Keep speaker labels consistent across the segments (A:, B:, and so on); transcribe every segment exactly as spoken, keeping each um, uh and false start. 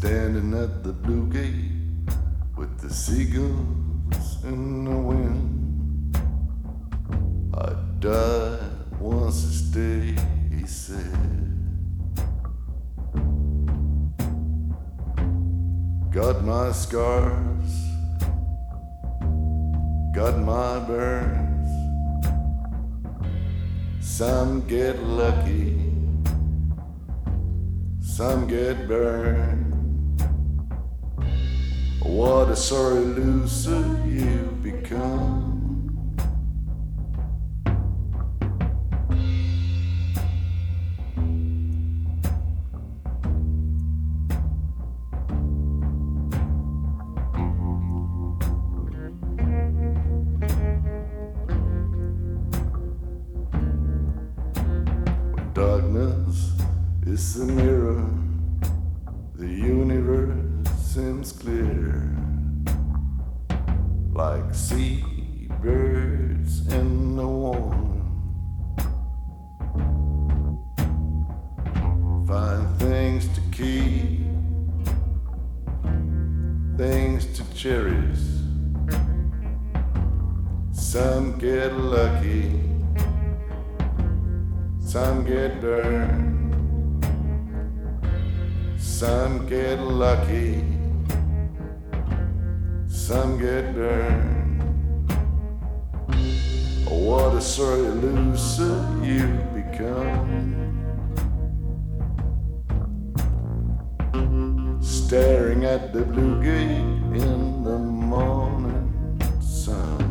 A: standing at the Blue Gate with the seagulls in the wind. I died once this day, he said. Got my scars, got my burns. Some get lucky, some get burned. What a sorry loser you become. Darkness is the mirror, the universe seems clear, like seabirds in the warm. Find things to keep, things to cherish. Some get lucky, some get burned, some get lucky, some get burned. What a sorry loser you become. Staring at the Blue Gate in the morning sun.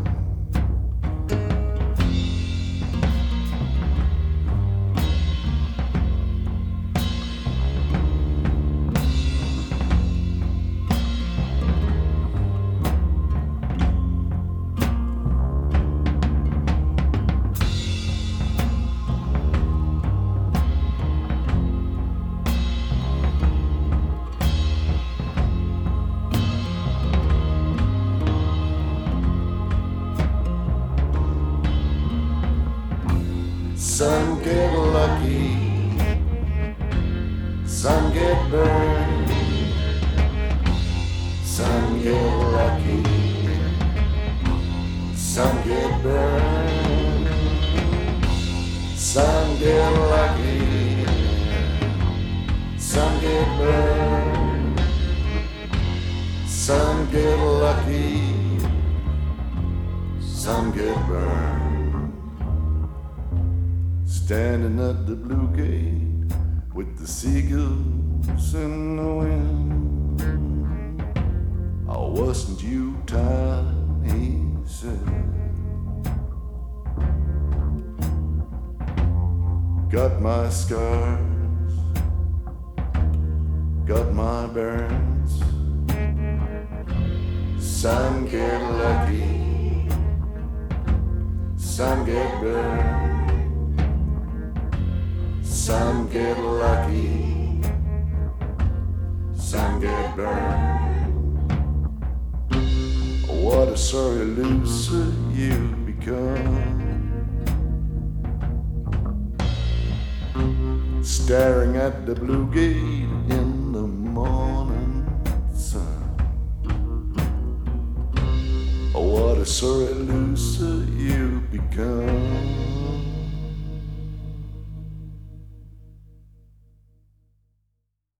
A: Some get lucky, some get burned, some get lucky, some get burned, some get lucky, some get burned, some get lucky, some get burned. Standing at the Blue Gate with the seagulls in the wind. I wasn't you tired, he said. Got my scars, got my burns. Some get lucky, some get burned. Some get lucky, some get burned. What a sorry loser you become. Staring at the Blue Gate in the morning sun. What a sorry loser you become.